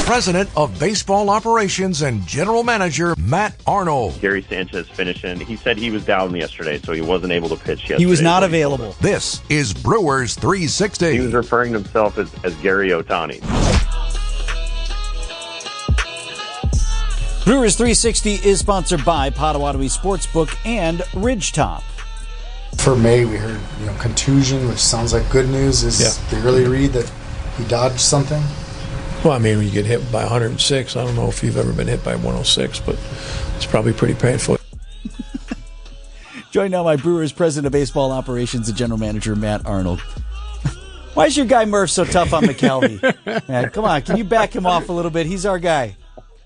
President of Baseball Operations and General Manager Matt Arnold. Gary Sanchez finishing. He said he was down yesterday, so he wasn't able to pitch yesterday. He was not available. This is Brewers 360. He was referring to himself as Gary Ohtani. Brewers 360 is sponsored by Potawatomi Sportsbook and Ridgetop. For May, we heard contusion, which sounds like good news. Is the early read that he dodged something? Well, I mean, when you get hit by 106, I don't know if you've ever been hit by 106, but it's probably pretty painful. Joined now by Brewers President of Baseball Operations and General Manager Matt Arnold. Why is your guy Murph so tough on McKelvey? Man, come on, can you back him off a little bit? He's our guy.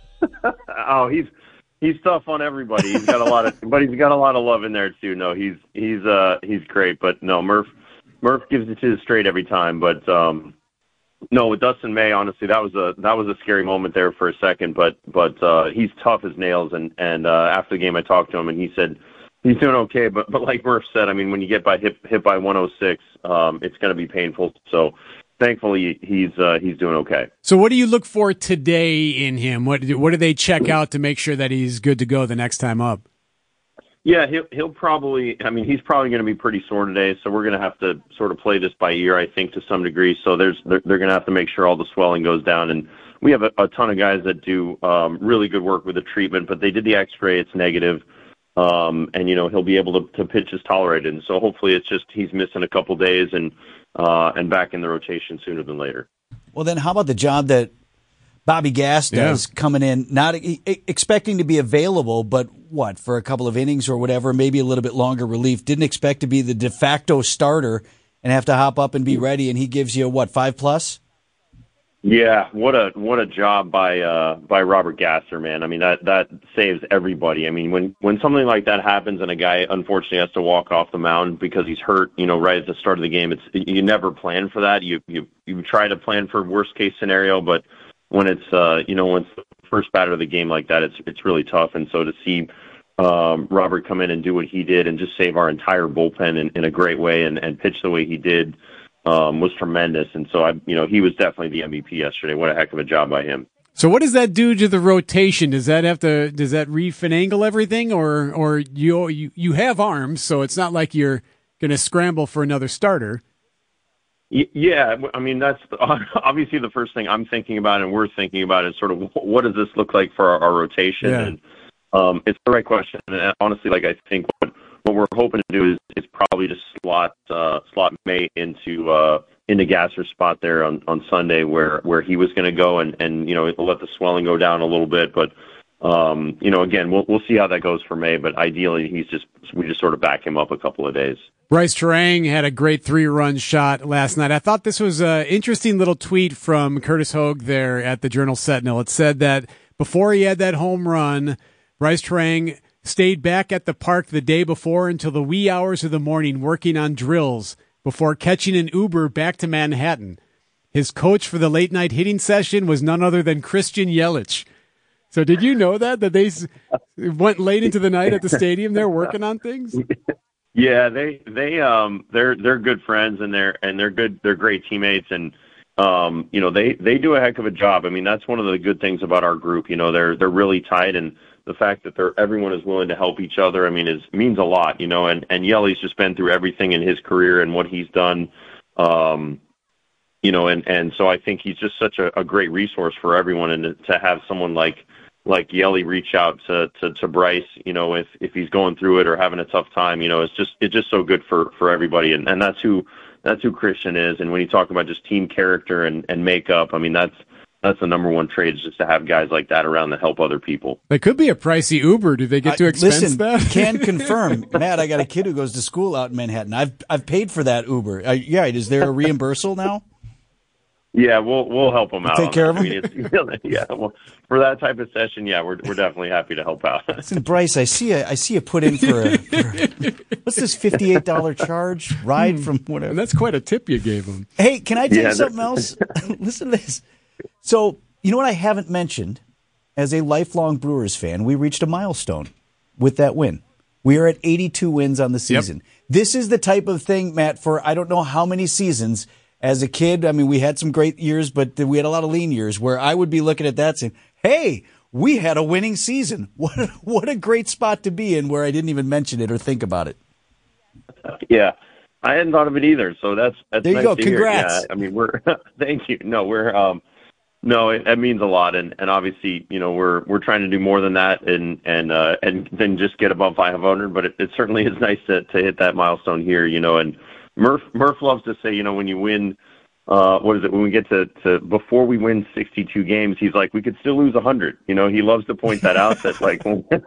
Oh, he's tough on everybody. He's got a lot of, but he's got a lot of love in there too. No, he's great, but no, Murph gives it to the straight every time. But no, with Dustin May, honestly, that was a scary moment there for a second. But he's tough as nails. And after the game, I talked to him, and he said he's doing okay. But like Murph said, I mean, when you get hit by 106, it's going to be painful. So thankfully, he's doing okay. So what do you look for today in him? What do they check out to make sure that he's good to go the next time up? Yeah, he'll probably. I mean, he's probably going to be pretty sore today, so we're going to have to sort of play this by ear, I think, to some degree. So they're going to have to make sure all the swelling goes down, and we have a ton of guys that do really good work with the treatment. But they did the X-ray; it's negative, and he'll be able to pitch as tolerated. And so hopefully, it's just he's missing a couple days and back in the rotation sooner than later. Well, then how about the job that Bobby Gass does coming in, not expecting to be available, but for a couple of innings or whatever, maybe a little bit longer relief. Didn't expect to be the de facto starter and have to hop up and be ready, and he gives you 5+? Yeah, what a job by Robert Gasser, man. I mean, that saves everybody. I mean, when something like that happens and a guy unfortunately has to walk off the mound because he's hurt, right at the start of the game, you never plan for that. You try to plan for worst case scenario, but when it's when it's the first batter of the game like that, it's really tough. And so to see Robert come in and do what he did and just save our entire bullpen in a great way and pitch the way he did was tremendous. And so he was definitely the MVP yesterday. What a heck of a job by him. So what does that do to the rotation? Does that refinagle everything, or you have arms, so it's not like you're going to scramble for another starter? Yeah, I mean, that's obviously the first thing I'm thinking about and we're thinking about is sort of what does this look like for our rotation? Yeah. And it's the right question. And honestly, I think what we're hoping to do is probably just slot May into Gasser's spot there on Sunday where he was going to go and let the swelling go down a little bit. But again, we'll see how that goes for May. But ideally, we just sort of back him up a couple of days. Bryce Terang had a great 3-run shot last night. I thought this was an interesting little tweet from Curtis Hogue there at the Journal-Sentinel. It said that before he had that home run, Bryce Terang stayed back at the park the day before until the wee hours of the morning working on drills before catching an Uber back to Manhattan. His coach for the late-night hitting session was none other than Christian Yelich. So did you know that they went late into the night at the stadium there working on things? Yeah, they're good friends and they're great teammates and they do a heck of a job. I mean, that's one of the good things about our group. They're really tight, and the fact that everyone is willing to help each other, I mean, means a lot. And Yelly's just been through everything in his career and what he's done. And so I think he's just such a great resource for everyone, and to have someone like Yelly reach out to Bryce, if he's going through it or having a tough time, it's just so good for everybody. And that's who Christian is. And when you talk about just team character and makeup, I mean, that's the number one trait, is just to have guys like that around to help other people. They could be a pricey Uber. Do they get to expense that? Can confirm. Matt, I got a kid who goes to school out in Manhattan. I've paid for that Uber. Is there a reimbursal now? Yeah, we'll help them out. Take care of them. Well, for that type of session, we're definitely happy to help out. Listen, Bryce, I see you put in for what's this $58 charge ride from whatever? And that's quite a tip you gave him. Hey, can I tell you something else? Listen to this. So you know what I haven't mentioned? As a lifelong Brewers fan, we reached a milestone with that win. We are at 82 wins on the season. Yep. This is the type of thing, Matt, for I don't know how many seasons. as a kid, I mean, we had some great years, but we had a lot of lean years where I would be looking at that saying, hey, we had a winning season. What a great spot to be in where I didn't even mention it or think about it. Yeah. I hadn't thought of it either. So that's there you nice go. to Congrats. Hear. Yeah, I mean, thank you. No, no, it means a lot. And obviously, we're trying to do more than that and then just get above 500. But it certainly is nice to hit that milestone here, and Murph loves to say, when you win, what is it? When we get to before we win 62 games, he's like, we could still lose 100. He loves to point that out. That like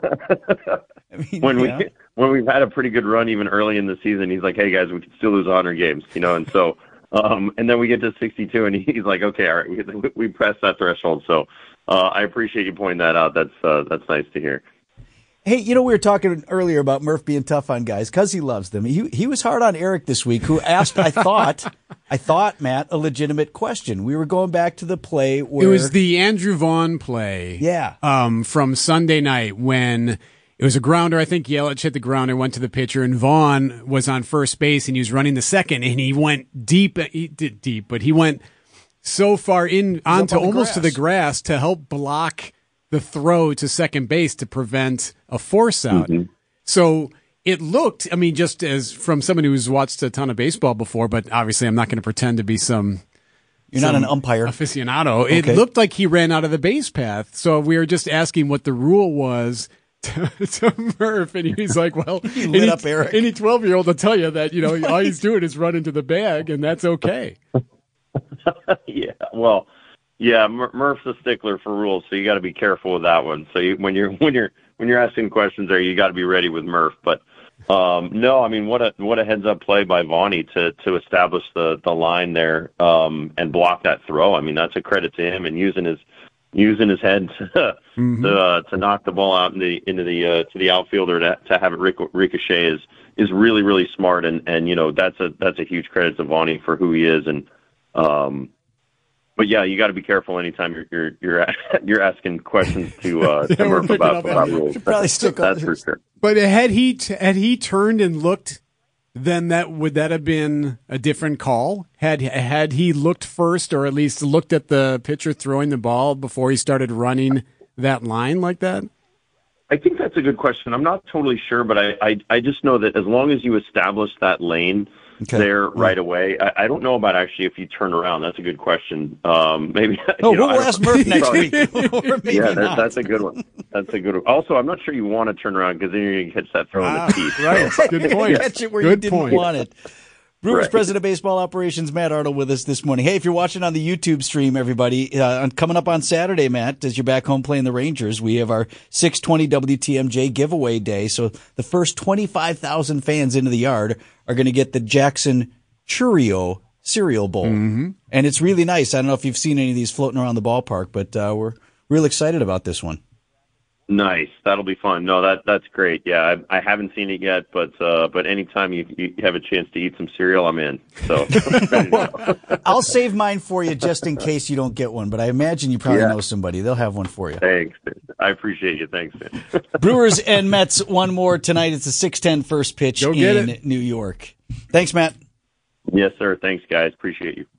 when we've had a pretty good run even early in the season, he's like, hey guys, we could still lose 100 games. And so and then we get to 62, and he's like, okay, all right, we passed that threshold. So I appreciate you pointing that out. That's nice to hear. Hey, we were talking earlier about Murph being tough on guys because he loves them. He was hard on Eric this week, who asked, I thought, Matt, a legitimate question. We were going back to the play where it was the Andrew Vaughn play. Yeah. From Sunday night when it was a grounder. I think Yelich hit the grounder, went to the pitcher, and Vaughn was on first base, and he was running the second, and he went deep. He did deep, but he went so far onto almost to the grass to help block the throw to second base to prevent a force out. Mm-hmm. So it looked, just as from someone who's watched a ton of baseball before, but obviously I'm not going to pretend to be You're not an umpire aficionado. Okay. It looked like he ran out of the base path. So we were just asking what the rule was to Murph, and he's like, well, he lit up Eric. Any 12-year-old will tell you that, all he's doing is run into the bag, and that's okay. Yeah, well, yeah, Murph's a stickler for rules, so you got to be careful with that one. So when you're asking questions there, you got to be ready with Murph. But no, what a heads up play by Vaughn to establish the line there and block that throw. That's a credit to him and using his head to knock the ball out into the outfielder to have it ricochet is really, really smart, and that's a huge credit to Vaughn for who he is. And but yeah, you got to be careful anytime you're asking questions to Murph about rules. Probably stick on that's for sure. But had he turned and looked, then would that have been a different call? Had he looked first, or at least looked at the pitcher throwing the ball before he started running that line like that? I think that's a good question. I'm not totally sure, but I just know that as long as you establish that lane there right away, I don't know about actually if you turn around. That's a good question. Maybe. We'll ask Murph next week. Or maybe not. That's a good one. That's a good one. Also, I'm not sure you want to turn around because then you're going to catch that throw in the teeth. Right. So. Good point. Catch it where you didn't want it. Brewers President of Baseball Operations, Matt Arnold, with us this morning. Hey, if you're watching on the YouTube stream, everybody, coming up on Saturday, Matt, as you're back home playing the Rangers, we have our 620 WTMJ giveaway day. So the first 25,000 fans into the yard are going to get the Jackson Churro cereal bowl. Mm-hmm. And it's really nice. I don't know if you've seen any of these floating around the ballpark, but we're real excited about this one. Nice. That'll be fun. No, that's great. Yeah, I haven't seen it yet, but anytime you have a chance to eat some cereal, I'm in. So I'll save mine for you just in case you don't get one, but I imagine you probably know somebody. They'll have one for you. Thanks. I appreciate you. Thanks, man. Brewers and Mets, one more tonight. It's a 6:10 first pitch in New York. Thanks, Matt. Yes, sir. Thanks, guys. Appreciate you.